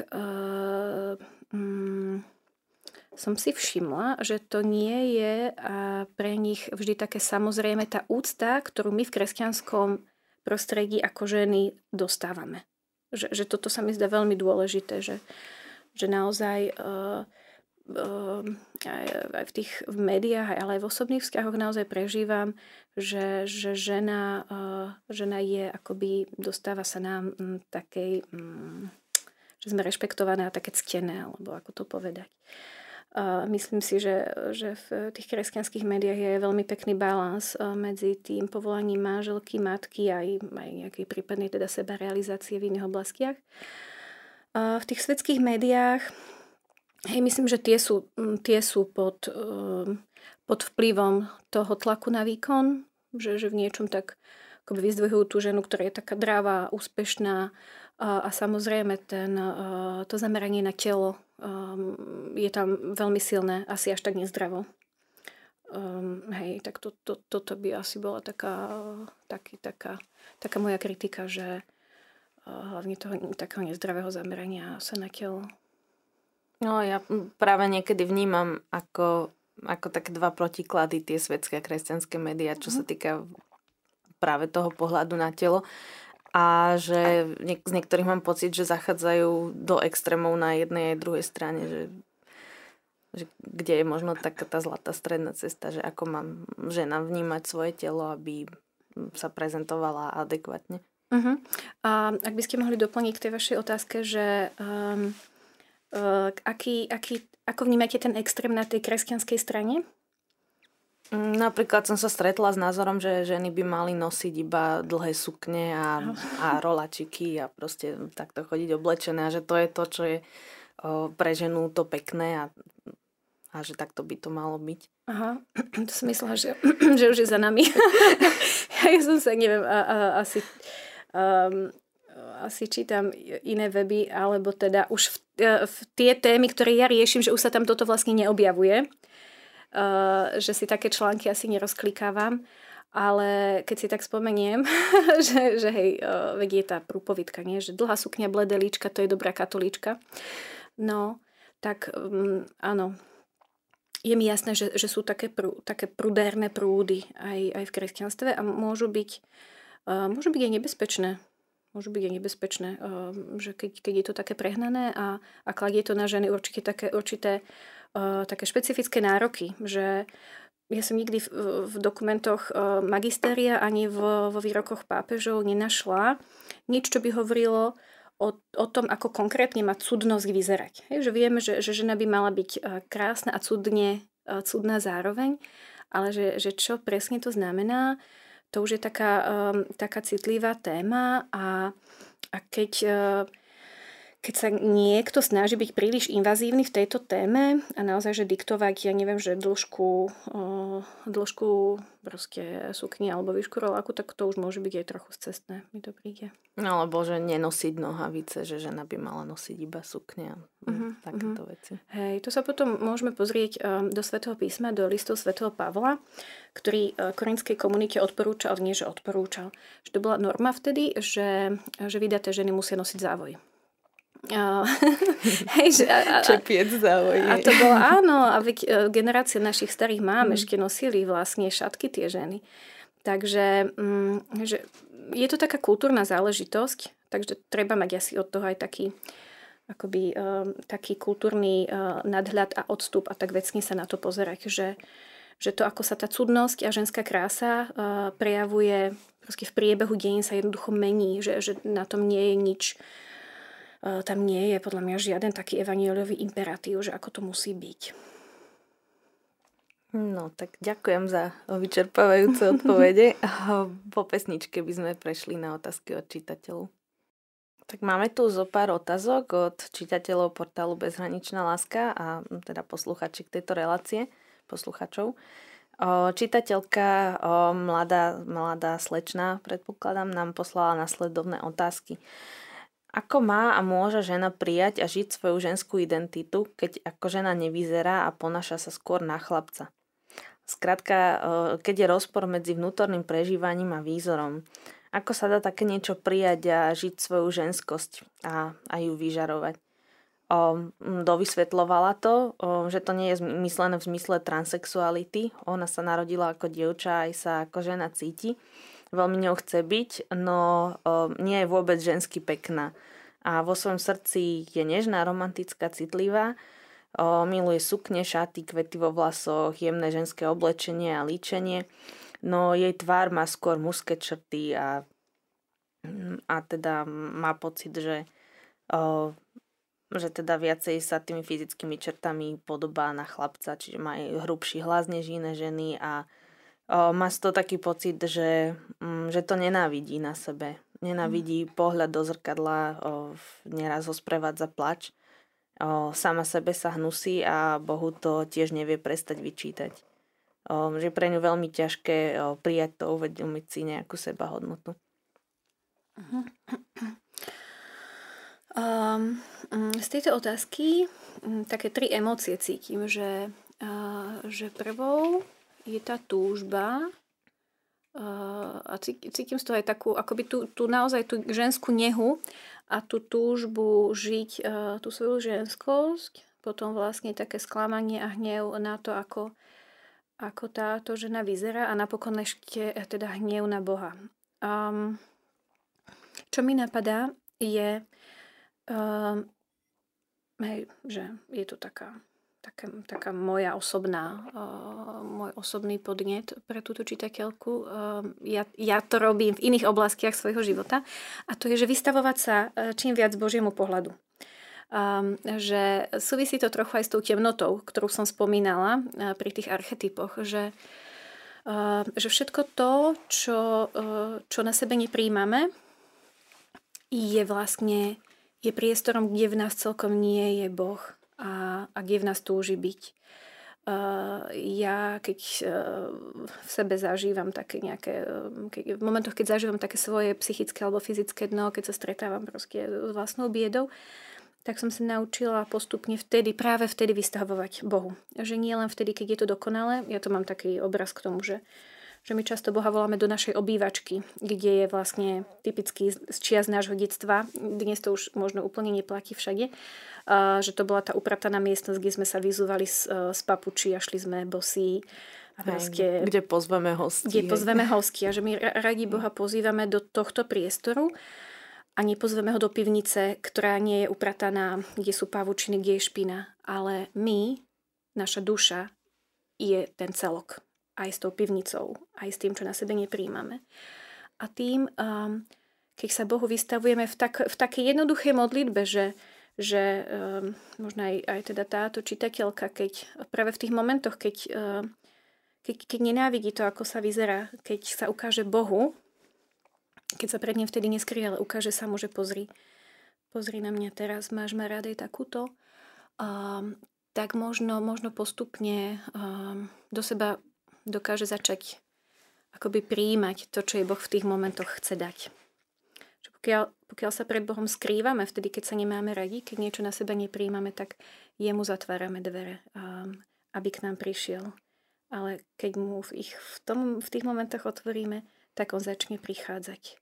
som si všimla, že to nie je pre nich vždy také samozrejme tá úcta, ktorú my v kresťanskom prostredí ako ženy dostávame. Že toto sa mi zdá veľmi dôležité, že naozaj aj v médiách, ale aj v osobných vzťahoch naozaj prežívam, že žena je akoby, dostáva sa nám takej, sme rešpektované a také ctené, alebo ako to povedať. Myslím si, že v tých kresťanských médiách je veľmi pekný balans medzi tým povolaním manželky, matky aj nejakej prípadnej teda sebarealizácie v iných oblastiach. V tých svetských médiách myslím, že tie sú pod vplyvom toho tlaku na výkon, že v niečom tak akoby vyzdvihujú tú ženu, ktorá je taká dravá, úspešná a samozrejme to zameranie na telo je tam veľmi silné, asi až tak nezdravo. Tak toto by asi bola taká moja kritika, že hlavne toho takého nezdravého zamerania sa na telo. No ja práve niekedy vnímam ako také dva protiklady tie svetské a kresťanské médiá, čo sa týka práve toho pohľadu na telo. A že z niektorých mám pocit, že zachádzajú do extrémov na jednej aj druhej strane, že kde je možno taká tá zlatá stredná cesta, že ako mám žena vnímať svoje telo, aby sa prezentovala adekvátne. A ak by ste mohli doplniť k tej vašej otázke, že ako vnímate ten extrém na tej kresťanskej strane? Napríklad som sa stretla s názorom, že ženy by mali nosiť iba dlhé sukne a rolačiky a proste takto chodiť oblečené a že to je to, čo je pre ženu to pekné a že takto by to malo byť. Aha, to som myslela, že už je za nami. Ja som sa, neviem, asi čítam iné weby, alebo teda už v tie témy, ktoré ja riešim, že už sa tam toto vlastne neobjavuje. Že si také články asi nerozklikávam, ale keď si tak spomeniem, že hej, veď je tá prúpovidka, nie? Že dlhá sukňa, bledé líčka, to je dobrá katolíčka. No, tak áno. Je mi jasné, že sú také prudérne prúdy aj v kresťanstve a môžu byť aj nebezpečné. Že keď je to také prehnané a kladie to na ženy určite také špecifické nároky, že ja som nikdy v dokumentoch magistéria ani vo výrokoch pápežov nenašla nič, čo by hovorilo o tom, ako konkrétne má cudnosť vyzerať. Že vieme, že žena by mala byť krásna a cudná zároveň, ale že čo presne to znamená, to už je taká citlivá téma a keď sa niekto snaží byť príliš invazívny v tejto téme a naozaj, že diktovať, ja neviem, že dĺžku proste sukni alebo výšku roláku, tak to už môže byť aj trochu scestné, mi to príde. No, alebo že nenosiť nohavice, že žena by mala nosiť iba sukne a takéto veci. Hej, to sa potom môžeme pozrieť do Svätého písma, do listov Svätého Pavla, ktorý korintskej komunite odporúčal, že to bola norma vtedy, že vydaté ženy musia nosiť závoj. Čepiec závoj. A to bolo áno, a generácia našich starých mám ešte nosili vlastne šatky tie ženy. Takže že je to taká kultúrna záležitosť, takže treba mať asi od toho aj taký kultúrny nadhľad a odstup a tak vecne sa na to pozerať, že to, ako sa tá cudnosť a ženská krása prejavuje v priebehu dejín sa jednoducho mení, že na tom nie je nič. Tam nie je podľa mňa žiaden taký evanjeliový imperatív, že ako to musí byť. No, tak ďakujem za vyčerpávajúce odpovede. Po pesničke by sme prešli na otázky od čitateľov. Tak máme tu zo pár otázok od čitateľov portálu Bezhraničná láska a teda posluchačiek tejto relácie, posluchačov. Čitateľka, mladá slečna, predpokladám, nám poslala nasledovné otázky. Ako má a môže žena prijať a žiť svoju ženskú identitu, keď ako žena nevyzerá a ponáša sa skôr na chlapca? Skrátka, keď je rozpor medzi vnútorným prežívaním a výzorom. Ako sa dá také niečo prijať a žiť svoju ženskosť a ju vyžarovať? Dovysvetľovala to, že to nie je myslené v zmysle transexuality. Ona sa narodila ako dievča, aj sa ako žena cíti. Veľmi ňou chce byť, no nie je vôbec žensky pekná. A vo svojom srdci je nežná, romantická, citlivá. Miluje sukne, šaty, kvety vo vlasoch, jemné ženské oblečenie a líčenie. No jej tvár má skôr mužské črty a teda má pocit, že že teda viacej sa tými fyzickými črtami podobá na chlapca, čiže má aj hrubší hlas než iné ženy a má z toho taký pocit, že to nenávidí na sebe. Nenávidí pohľad do zrkadla, neraz ho sprevádza plač. Sama sebe sa hnusí a Bohu to tiež nevie prestať vyčítať. Že pre ňu veľmi ťažké prijať to, uvedomiť si nejakú sebahodnotu. Z tejto otázky také 3 emócie cítim, že prvou je tá túžba a cítim z toho aj takú, akoby tú naozaj tú ženskú nehu a tú túžbu žiť tú svoju ženskosť, potom vlastne také sklamanie a hnev na to, ako táto žena vyzerá a napokon ešte teda hnev na Boha. Čo mi napadá je, že je to taká moja môj osobný podnet pre túto čitateľku. Ja to robím v iných oblastiach svojho života a to je, že vystavovať sa čím viac Božiemu pohľadu. Že súvisí to trochu aj s tou temnotou, ktorú som spomínala pri tých archetypoch, že všetko to, čo na sebe nepríjmame, je priestorom, kde v nás celkom nie je Boh a kde v nás túži byť. Ja keď v sebe zažívam také nejaké, v momentoch, keď zažívam také svoje psychické alebo fyzické dno, keď sa stretávam proste s vlastnou biedou, tak som sa naučila postupne práve vtedy vystavovať Bohu. Že nie len vtedy, keď je to dokonalé. Ja to mám taký obraz k tomu, že my často Boha voláme do našej obývačky, kde je vlastne typický z čias nášho detstva. Dnes to už možno úplne neplatí všade. Že to bola tá uprataná miestnosť, kde sme sa vyzúvali z papučí a šli sme bosí. A proste, kde pozveme hostia. Kde pozveme hostia. Že my radi Boha pozývame do tohto priestoru a nepozveme ho do pivnice, ktorá nie je uprataná, kde sú pavučiny, kde je špina. Ale naša duša, je ten celok. Aj s tou pivnicou, aj s tým, čo na sebe nepríjmame. A tým, keď sa Bohu vystavujeme v takej jednoduchej modlitbe, že možno aj teda táto čitateľka, keď práve v tých momentoch, keď nenávidí to, ako sa vyzerá, keď sa ukáže Bohu, keď sa pred ním vtedy neskrýva, ale ukáže sa mu, že pozri na mňa teraz, máš ma rada aj takúto, tak možno postupne do seba dokáže začať akoby prijímať to, čo jej Boh v tých momentoch chce dať. Že pokiaľ sa pred Bohom skrývame, vtedy, keď sa nemáme radi, keď niečo na seba nepríjmame, tak jemu zatvárame dvere, aby k nám prišiel. Ale keď mu v tých momentoch otvoríme, tak on začne prichádzať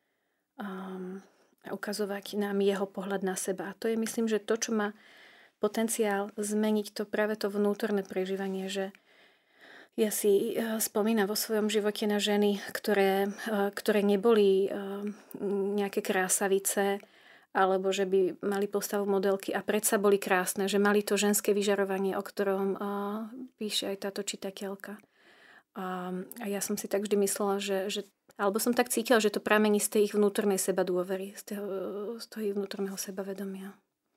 a ukazovať nám jeho pohľad na seba. A to je, myslím, že to, čo má potenciál zmeniť to práve to vnútorné prežívanie, že ja si spomínam vo svojom živote na ženy, ktoré neboli nejaké krásavice, alebo že by mali postavu modelky a predsa boli krásne, že mali to ženské vyžarovanie, o ktorom píše aj táto čitateľka. A ja som si tak vždy myslela, alebo som tak cítila, že to pramení z tej ich vnútornej sebadôvery, z toho ich vnútorného sebavedomia.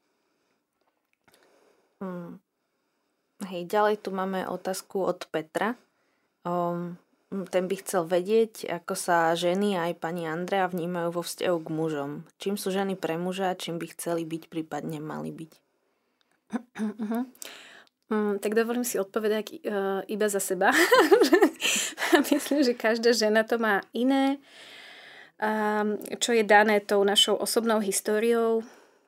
Hej, ďalej tu máme otázku od Petra. Ten by chcel vedieť, ako sa ženy a aj pani Andrea vnímajú vo vzťahu k mužom. Čím sú ženy pre muža, čím by chceli byť, prípadne mali byť. Tak dovolím si odpovedať iba za seba. Myslím, že každá žena to má iné, čo je dané tou našou osobnou históriou.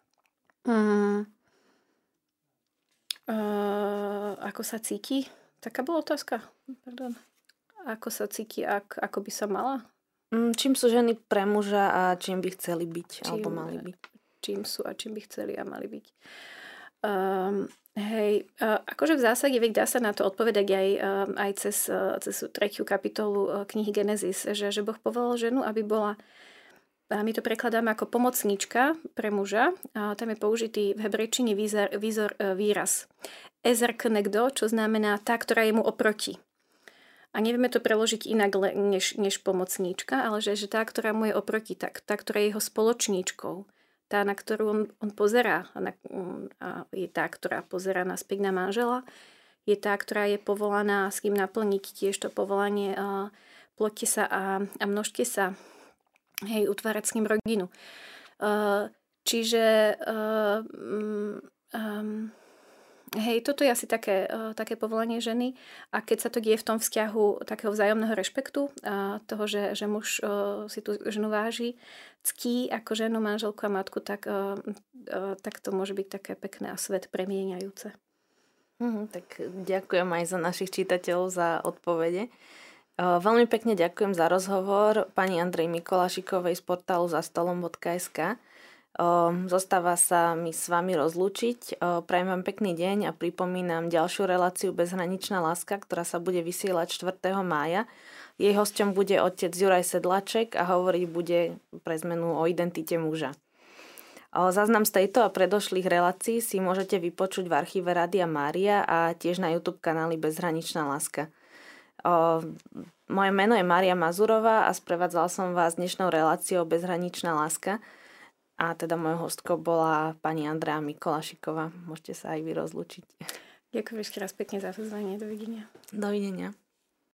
Ako sa cíti? Taká bola otázka. Pardon. Ako sa cíti, ako by sa mala? Čím sú ženy pre muža a čím by chceli byť, alebo mali byť? Čím sú a čím by chceli a mali byť. Akože v zásade dá sa na to odpovedať aj cez 3. kapitolu knihy Genesis, že Boh povolal ženu, aby bola, a my to prekladáme ako pomocníčka pre muža, a tam je použitý v hebrejčine výraz ezer knegdo, čo znamená tá, ktorá je mu oproti. A nevieme to preložiť inak než pomocníčka, ale že tá, ktorá mu je oproti, tá, ktorá je jeho spoločníčkou, tá, na ktorú on pozerá, a je tá, ktorá pozerá na na manžela, je tá, ktorá je povolaná s kým naplniť tiež to povolanie ploďte sa a množte sa, hej, utvárať s ním rodinu. Čiže hej, toto je asi také povolanie ženy a keď sa to deje v tom vzťahu takého vzájomného rešpektu, toho, že muž si tú ženu váži, ctí ako ženu, manželku a matku, tak to môže byť také pekné a svet premieňajúce. Tak ďakujem aj za našich čitateľov za odpovede. Veľmi pekne ďakujem za rozhovor pani Andrej Mikolašikovej z portálu zastolom.sk. Zostáva sa mi s vami rozlúčiť. Prajem vám pekný deň a pripomínam ďalšiu reláciu Bezhraničná láska, ktorá sa bude vysielať 4. mája. Jej hosťom bude otec Juraj Sedlaček a hovoriť bude pre zmenu o identite muža. Záznam z tejto a predošlých relácií si môžete vypočuť v archíve Rádia Mária a tiež na YouTube kanáli Bezhraničná láska. Moje meno je Mária Mazurová a sprevádzala som vás dnešnou reláciou Bezhraničná láska. A teda mojou hostkou bola pani Andrea Mikolašiková. Môžete sa aj vy rozlúčiť. Ďakujem ešte raz pekne za pozvanie. Dovidenia. Dovidenia.